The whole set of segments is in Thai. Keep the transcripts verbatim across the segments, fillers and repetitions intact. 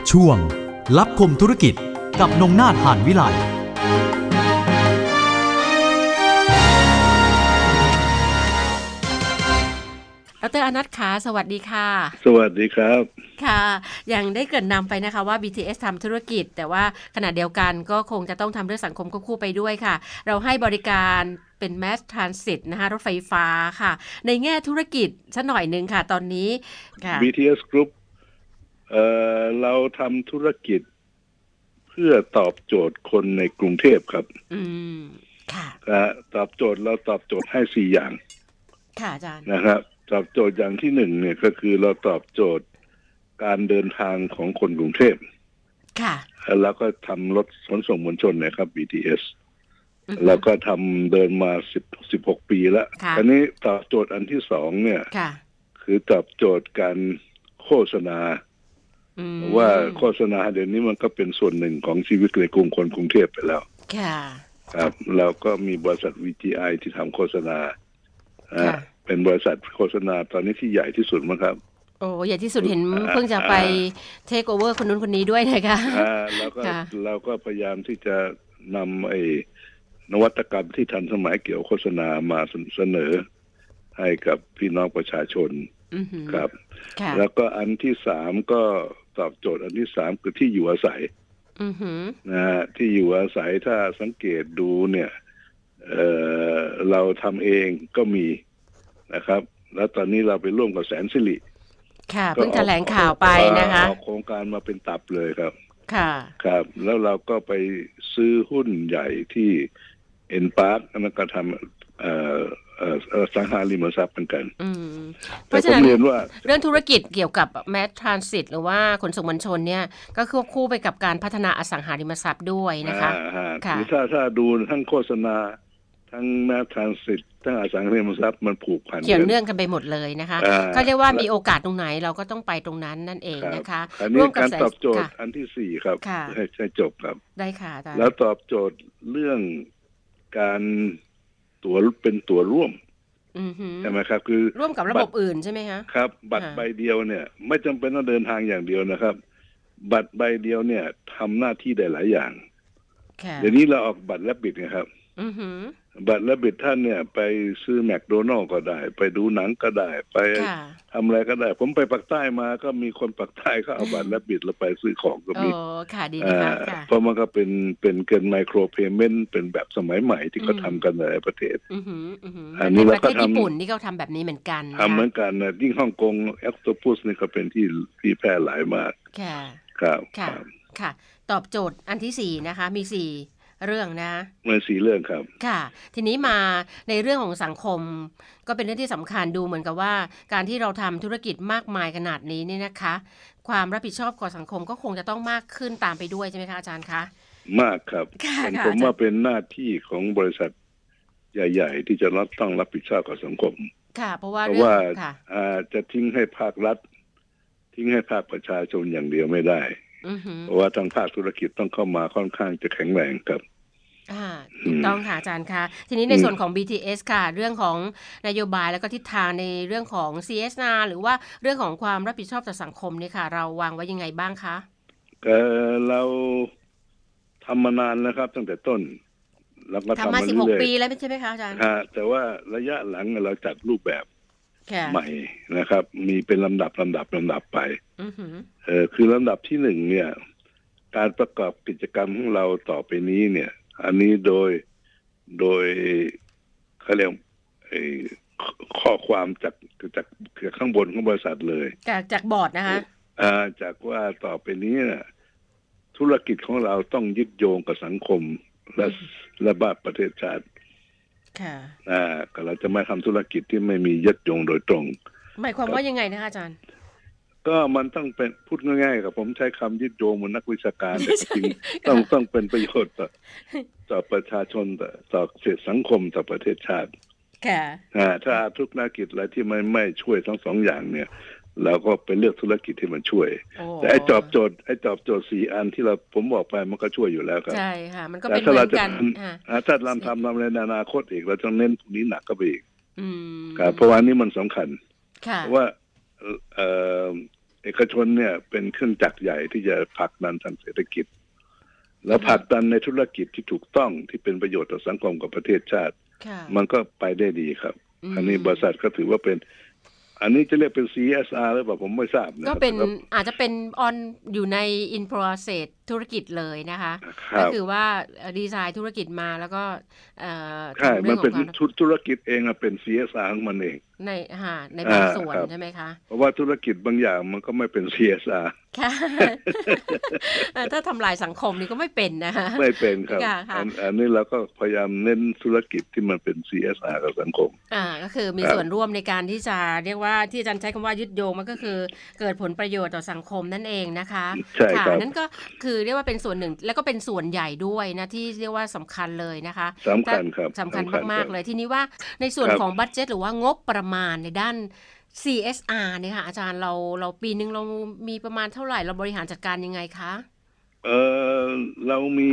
ช่วงลับคมธุรกิจกับนงนาถ หานวิไลดร.อนัทขาสวัสดีค่ะสวัสดีครับค่ะอย่างได้เกริ่นนำไปนะคะว่า บี ที เอส ทำธุรกิจแต่ว่าขณะเดียวกันก็คงจะต้องทำเรื่องสังคมควบคู่ไปด้วยค่ะเราให้บริการเป็น Mass Transit นะคะรถไฟฟ้าค่ะในแง่ธุรกิจสักหน่อยนึงค่ะตอนนี้ค่ะบี ที เอส Group เอ่อเราทำธุรกิจเพื่อตอบโจทย์คนในกรุงเทพครับอืมค่ะตอบโจทย์เราตอบโจทย์ให้สี่อย่างค่ะอาจารย์นะครับตอบโจทย์อย่างที่หนึ่งเนี่ยก็คือเราตอบโจทย์การเดินทางของคนกรุงเทพค่ะแล้วก็ทำรถขนส่งมวลชนนะครับ บี ที เอส แล้วก็ทำเดินมาสิบ สิบหกปีแล้วอันนี้ตอบโจทย์อันที่สองเนี่ยคือตอบโจทย์การโฆษณาว่าโฆษณาเดี๋ยวนี้มันก็เป็นส่วนหนึ่งของชีวิตในกรุงคนกรุงเทพไปแล้วครับเราก็มีบริษัท วี จี ไอ ที่ทำโฆษณาเป็นบริษัทโฆษณาตอนนี้ที่ใหญ่ที่สุดมั้งครับโอ้ใหญ่ที่สุดเห็นเพิ่งจะไปเทคโอเวอร์คนนู้นคนนี้ด้วยนะคะแล้วก็เราก็พยายามที่จะนำไอ้นวัตกรรมที่ทันสมัยเกี่ยวโฆษณามาเสนอให้กับพี่น้องประชาชนครับแล้วก็อันที่สามก็ตอบโจทย์อันที่สามคือที่อยู่อาศัยนะฮะที่อยู่อาศัยถ้าสังเกตดูเนี่ยเอ่อเราทำเองก็มีนะครับแล้วตอนนี้เราไปร่วมกับแสนสิริค่ะเพิ่งแถลงข่าวไปนะคะโครงการมาเป็นตับเลยครับค่ะครับแล้วเราก็ไปซื้อหุ้นใหญ่ที่เอ็นพาร์คแล้วก็ทำเอ่อเอ่อสังหาริมทรัพย์เหมือนกันเพราะฉะนั้นเรื่องธุรกิจเกี่ยวกับ Mass Transit หรือว่าขนส่งมวลชนเนี่ยก็ควบคู่ไปกับการพัฒนาอสังหาริมทรัพย์ด้วยนะคะค่ะถ้าถ้าดูทั้งโฆษณาทั้ง Mass Transit ทั้งอสังหาริมทรัพย์มันผูกพันเกี่ยวเนื่องกันไปหมดเลยนะคะก็เรียกว่ามีโอกาสตรงไหนเราก็ต้องไปตรงนั้นนั่นเองนะคะร่วมกับการตอบโจทย์อันที่สี่ครับให้ใช้จบครับได้ค่ะแล้วตอบโจทย์เรื่องการตั๋วเป็นตั๋วร่วมใช่ไหมครับคือร่วมกับระบบอื่นใช่ไหมคะครับบัตรใบเดียวเนี่ยไม่จำเป็นต้องเดินทางอย่างเดียวนะครับบัตรใบเดียวเนี่ยทำหน้าที่ได้หลายอย่างเดี๋ยวนี้เราออกบัตรแลบบิทนะครับบัตรแลบบิทท่านเนี่ยไปซื้อแมคโดนัลด์ก็ได้ไปดูหนังก็ได้ไปทำอะไรก็ได้ผมไปปักใต้มาก็มีคนปักใต้เขาเอาบัตรแลบบิทแล้วไปซื้อของก็มีค่ะดีนะคะเพราะมันก็เป็นเป็นเกินไมโครเพย์เมนต์เป็นแบบสมัยใหม่ที่เขาทำกันในประเทศอันนี้เราก็ทำญี่ปุ่นที่เขาทำแบบนี้เหมือนกันทำเหมือนกันนะยิ่งฮ่องกงแอคโตพุสนี่ก็เป็นที่ที่แพร่หลายมากค่ะครับค่ะค่ะตอบโจทย์อันที่สี่นะคะมีสี่เรื่องนะมันสี่เรื่องครับค่ะทีนี้มาในเรื่องของสังคมก็เป็นเรื่องที่สำคัญดูเหมือนกับว่าการที่เราทำธุรกิจมากมายขนาดนี้นี่นะคะความรับผิดชอบต่อสังคมก็คงจะต้องมากขึ้นตามไปด้วยใช่ไหมคะอาจารย์คะมากครับผมว่าเป็นหน้าที่ของบริษัทใหญ่ๆที่จะรับต้องรับผิดชอบกับสังคมค่ะเพราะว่าเพราะว่าจะทิ้งให้ภาครัฐทิ้งให้ภาคประชาชนอย่างเดียวไม่ได้เพราะว่าทางภาคธุรกิจต้องเข้ามาค่อนข้างจะแข็งแรงครับอ่าถูกต้องค่ะอาจารย์คะทีนี้ในส่วนของ บี ที เอส ค่ะเรื่องของนโยบายแล้วก็ทิศทางในเรื่องของ ซี เอส อาร์ หรือว่าเรื่องของความรับผิดชอบต่อสังคมนี่ค่ะเราวางไว้ยังไงบ้างคะเออเราทำมานานแล้วครับตั้งแต่ต้นแล้วก็ทำมาสิบหกปีแล้วใช่ไหมคะอาจารย์ค่ะแต่ว่าระยะหลังเราจัดรูปแบบใหม่นะครับมีเป็นลำดับลำดับลำดับไปเออคือลำดับที่หนึ่งเนี่ยการประกอบกิจกรรมของเราต่อไปนี้เนี่ยอันนี้โดยโดยเขาเรียกข้อความจากจากข้างบนของบริษัทเลยจากจากบอร์ดนะคะอ่าจากว่าต่อไปนี้นะธุรกิจของเราต้องยึดโยงกับสังคมและและบ้านประเทศชาติค่ะอ่าก็เราจะไม่ทำธุรกิจที่ไม่มียึดโยงโดยตรงหมายความว่ายังไงนะคะอาจารย์ก็มันต้องเป็นพูดง่ายๆกับผมใช้คำยึดโยงเหมือนนักวิชาการแต่จริงต้องต้องเป็นประโยชน์ต่อต่อประชาชนต่อต่อเศรษฐสังคมต่อประเทศชาติค่ะอ่าถ้าทุกธุรกิจอะไรที่ไม่ไม่ช่วยทั้งสองอย่างเนี่ยเราก็ไปเลือกธุรกิจที่มันช่วยแต่ไอ้ตอบโจทย์ไอ้ตอบโจทย์สี่อันที่เราผมบอกไปมันก็ช่วยอยู่แล้วครับใช่ค่ะมันก็เป็นเหมือนกันถ้าเราทำทำในอนาคตอีกเราต้องเน้นตรงนี้หนักก็ไปอีกครับเพราะว่านี่มันสำคัญเพราะว่าเอ่อเอกชนเนี่ยเป็นเครื่องจักรใหญ่ที่จะผลักดันทางเศรษฐกิจแล้วผลักดันในธุรกิจที่ถูกต้องที่เป็นประโยชน์ต่อสังคมกับประเทศชาติมันก็ไปได้ดีครับอันนี้บริษัทก็ถือว่าเป็นอันนี้จะเรียกเป็น ซี เอส อาร์ หรือเปล่าผมไม่ทราบนะก็เป็นอาจจะเป็นออนอยู่ใน in process ธุรกิจเลยนะคะก็คือว่าดีไซน์ธุรกิจมาแล้วก็ใช่มันเป็นธุรกิจเองเป็น ซี เอส อาร์ ของมันเองในฮะในบางส่วนใช่ไหมคะเพราะว่าธุรกิจบางอย่างมันก็ไม่เป็น ซี เอส อาร์ค่ะถ้าทำลายสังคมนี่ก็ไม่เป็นนะคะไม่เป็นครับอันนี้เราก็พยายามเน้นธุรกิจที่มันเป็น ซี เอส อาร์ กับสังคมอ่าก็คือมีส่วนร่วมในการที่จะเรียกว่าที่อาจารย์ใช้คำว่ายึดโยงมันก็คือเกิดผลประโยชน์ต่อสังคมนั่นเองนะคะใช่ครับนั่นก็คือเรียกว่าเป็นส่วนหนึ่งแล้วก็เป็นส่วนใหญ่ด้วยนะที่เรียกว่าสำคัญเลยนะคะสำคัญครับสำคัญมากๆเลยทีนี้ว่าในส่วนของบัดเจ็ตหรือว่างบประมาณในด้าน ซี เอส อาร์ เนี่ยค่ะอาจารย์เราเราปีนึงเรามีประมาณเท่าไหร่เราบริหารจัดการยังไงคะเออเรามี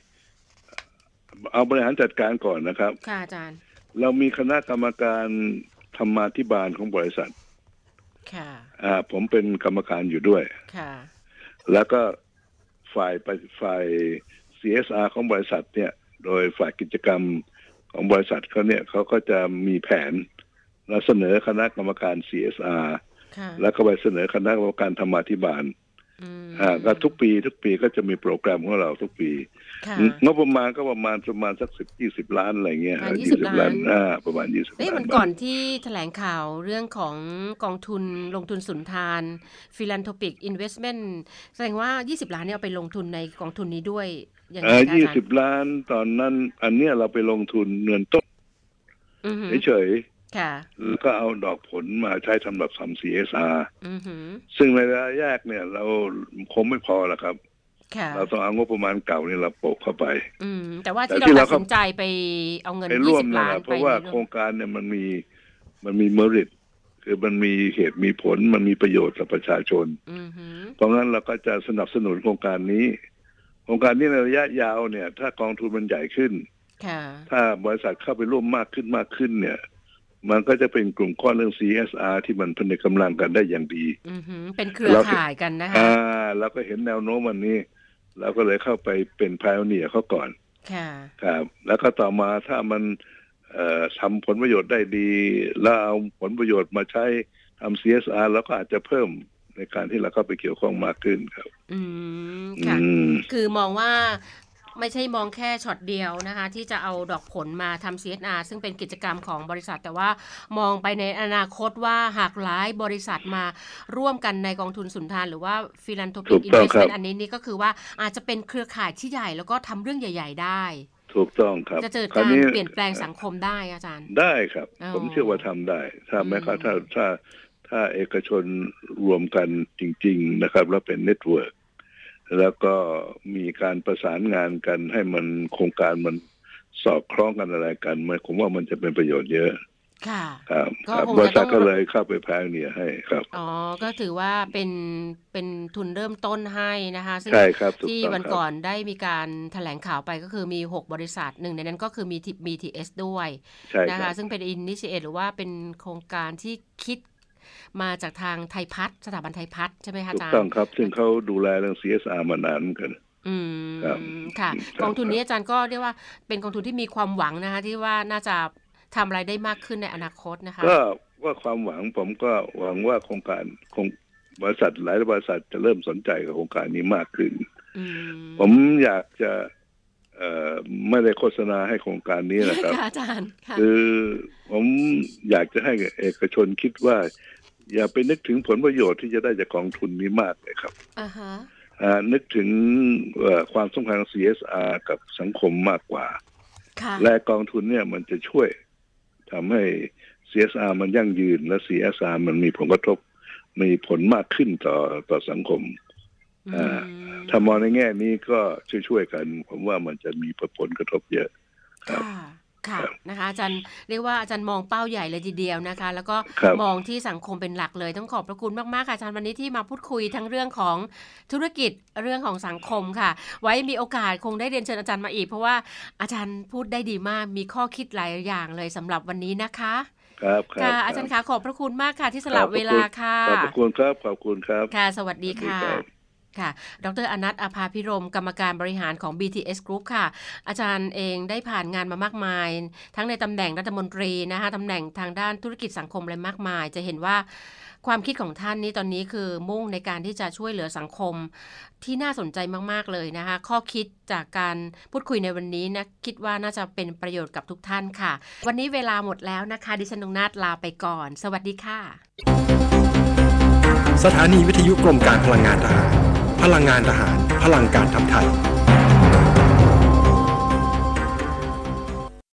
เอาบริหารจัดการก่อนนะครับค่ะอาจารย์เรามีคณะกรรมการธรรมาภิบาลของบริษัทค่ะอ่าผมเป็นกรรมการอยู่ด้วยค่ะแล้วก็ฝ่ายฝ่าย ซี เอส อาร์ ของบริษัทเนี่ยโดยฝ่ายกิจกรรมของบริษัทเขาเนี่ยเขาก็จะมีแผนแล้วเสนอคณะกรรมการ ซี เอส อาร์ แล้วก็ไปเสนอคณะกรรมการธรรมาภิบาลอ่าก็ทุกปีทุกปีก็จะมีโปรแกรมของเราทุกปีงบประมาณก็ประมาณประมาณสักสิบยี่สิบล้านอะไรเงี้ยยี่สิบล้านอ่าประมาณยี่สิบล้านเอ๊ะมันก่อนที่แถลงข่าวเรื่องของกองทุนลงทุนสุนทาน Philanthropic Investment แสดงว่ายี่สิบล้านเนี่ยเอาไปลงทุนในกองทุนนี้ด้วยอย่างไรคะอาจารย์ยี่สิบล้านตอนนั้นอันเนี้ยเราไปลงทุนเงินต้นเฉยแล้วก็เอาดอกผลมาใช้สำหรับทำ ซี เอส อาร์ ซึ่งในระยะแรกเนี่ยเราคงไม่พอละครับเราต้องเอางบประมาณเก่านี่เราโปะเข้าไปแต่ว่าที่เราตัดสินใจไปเอาเงินยี่สิบล้านไปเพราะว่าโครงการเนี่ยมันมีมันมี merit คือมันมีเหตุมีผลมันมีประโยชน์ต่อประชาชนเพราะงั้นเราก็จะสนับสนุนโครงการนี้โครงการนี้ในระยะยาวเนี่ยถ้ากองทุนมันใหญ่ขึ้นถ้าบริษัทเข้าไปร่วมมากขึ้นมากขึ้นเนี่ยมันก็จะเป็นกลุ่มก้อนเรื่อง ซี เอส อาร์ ที่มันผนึกกำลังกันได้อย่างดีเป็นเครือข่ายกันนะคะอ่าเราก็เห็นแนวโน้มวันนี้เราก็เลยเข้าไปเป็นไพโอเนียร์เขาก่อนค่ะครับแล้วก็ต่อมาถ้ามันเอ่อทำผลประโยชน์ได้ดีแล้วเอาผลประโยชน์มาใช้ทำ ซี เอส อาร์ แล้วก็อาจจะเพิ่มในการที่เราเข้าไปเกี่ยวข้องมากขึ้นครับอืมค่ะคือมองว่าไม่ใช่มองแค่ช็อตเดียวนะคะที่จะเอาดอกผลมาทำ ซี เอส อาร์ ซึ่งเป็นกิจกรรมของบริษัทแต่ว่ามองไปในอนาคตว่าหากหลายบริษัทมาร่วมกันในกองทุนสุนทานหรือว่า Philanthropic Investment อันนี้นี่ก็คือว่าอาจจะเป็นเครือข่ายที่ใหญ่แล้วก็ทำเรื่องใหญ่ๆได้ถูกต้องครับจะเจอการเปลี่ยนแปลงสังคมได้อาจารย์ได้ครับผมเชื่อว่าทำได้ถ้าแม้กระทั่งถ้าถ้าเอกชนรวมกันจริงๆนะครับแล้วเป็นเน็ตเวิร์กแล้วก็มีการประสานงานกันให้มันโครงการมันสอดคล้องกันอะไรกันมันผมว่ามันจะเป็นประโยชน์เยอะค่ะครับบริษัทก็เลยเข้าไปแพงเนี่ยให้ครับอ๋อก็ถือว่าเป็นเป็นทุนเริ่มต้นให้นะคะซึ่งที่วันก่อนได้มีการแถลงข่าวไปก็คือมีหกบริษัทหนึ่งในนั้นก็คือมี บี ที เอส ด้วยนะคะซึ่งเป็น Initiate หรือว่าเป็นโครงการที่คิดมาจากทางไทยพัฒน์สถาบันไทยพัฒน์ใช่ไหมคะอาจารย์ถูกต้องครับซึ่งเขาดูแลเรื่อง ซี เอส อาร์ มานานกันอืมค่ะกองทุนนี้อาจารย์ก็เรียกว่าเป็นกองทุนที่มีความหวังนะคะที่ว่าน่าจะทำอะไรได้มากขึ้นในอนาคตนะคะก็ว่าความหวังผมก็หวังว่าโครงการคงบริษัทหลายบริษัทจะเริ่มสนใจกับโครงการนี้มากขึ้นผมอยากจะเอ่อไม่ได้โฆษณาให้โครงการนี้นะครับอาจารย์คือผมอยากจะให้เอกชนคิดว่าอย่าไปนึกถึงผลประโยชน์ที่จะได้จากกองทุนนี้มากเลยครับอ่าฮะอ่านึกถึงความสำคัญของ ซี เอส อาร์ กับสังคมมากกว่าและกองทุนเนี่ยมันจะช่วยทำให้ ซี เอส อาร์ มันยั่งยืนและ ซี เอส อาร์ มันมีผลกระทบมีผลมากขึ้นต่อต่อสังคมอ่าถ้ามองในแง่นี้ก็ช่วยๆกันผมว่ามันจะมีผลกระทบเยอะครับค่ะนะคะอาจารย์เรียกว่าอาจารย์มองเป้าใหญ่เลยทีเดียวนะคะแล้วก็มองที่สังคมเป็นหลักเลยต้องขอบพระคุณมากๆค่ะอาจารย์วันนี้ที่มาพูดคุยทั้งเรื่องของธุรกิจเรื่องของสังคมค่ะไว้มีโอกาสคงได้เรียนเชิญอาจารย์มาอีกเพราะว่าอาจารย์พูดได้ดีมากมีข้อคิดหลายอย่างเลยสำหรับวันนี้นะคะครับครัค่ะบอาจารย์คะขอบพระคุณมากค่ะที่สละเวลาค่ะขอบพระคุณครับขอบคุณครับค่ะสวัสดีค่ะสวัสดีครับค่ะดรอนัท อภาภิรมย์กรรมการบริหารของ บี ที เอส Group ค่ะอาจารย์เองได้ผ่านงานมามากมายทั้งในตำแหน่งรัฐมนตรีนะคะตำแหน่งทางด้านธุรกิจสังคมอะไรมากมายจะเห็นว่าความคิดของท่านนี้ตอนนี้คือมุ่งในการที่จะช่วยเหลือสังคมที่น่าสนใจมากๆเลยนะคะข้อคิดจากการพูดคุยในวันนี้นะคิดว่าน่าจะเป็นประโยชน์กับทุกท่านค่ะวันนี้เวลาหมดแล้วนะคะดิฉันนงนาถลาไปก่อนสวัสดีค่ะสถานีวิทยุกรมการพลังงานทหารพลังงานทหารพลังการทำไทย